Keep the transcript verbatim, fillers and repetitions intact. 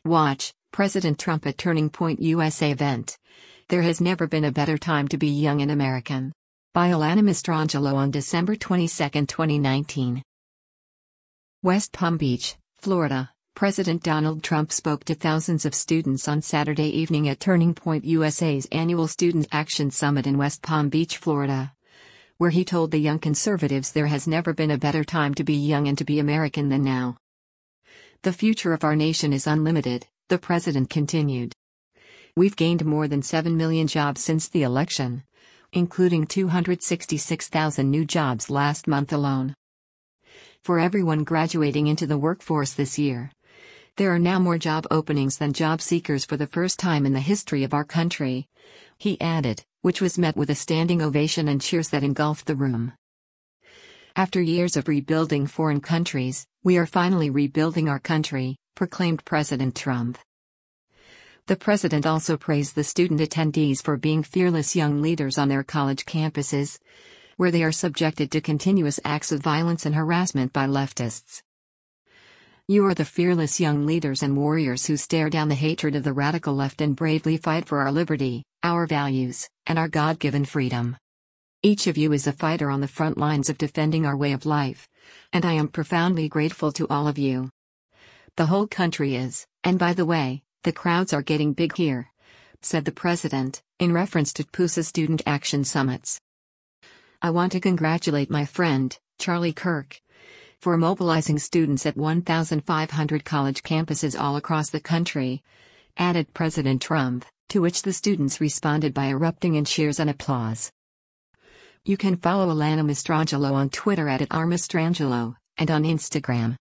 Watch, President Trump at Turning Point U S A event. There has never been a better time to be young and American. By Alana Mastrangelo on December twenty-second, twenty nineteen. West Palm Beach, Florida. President Donald Trump spoke to thousands of students on Saturday evening at Turning Point U S A's annual Student Action Summit in West Palm Beach, Florida, where he told the young conservatives there has never been a better time to be young and to be American than now. The future of our nation is unlimited, the president continued. We've gained more than seven million jobs since the election, including two hundred sixty-six thousand new jobs last month alone. For everyone graduating into the workforce this year, there are now more job openings than job seekers for the first time in the history of our country, he added, which was met with a standing ovation and cheers that engulfed the room. After years of rebuilding foreign countries, we are finally rebuilding our country, proclaimed President Trump. The president also praised the student attendees for being fearless young leaders on their college campuses, where they are subjected to continuous acts of violence and harassment by leftists. You are the fearless young leaders and warriors who stare down the hatred of the radical left and bravely fight for our liberty, our values, and our God-given freedom. Each of you is a fighter on the front lines of defending our way of life, and I am profoundly grateful to all of you. The whole country is, and by the way, the crowds are getting big here, said the president, in reference to P U S A Student Action Summits. I want to congratulate my friend, Charlie Kirk, for mobilizing students at one thousand five hundred college campuses all across the country, added President Trump, to which the students responded by erupting in cheers and applause. You can follow Alana Mastrangelo on Twitter at, at r mastrangelo, and on Instagram,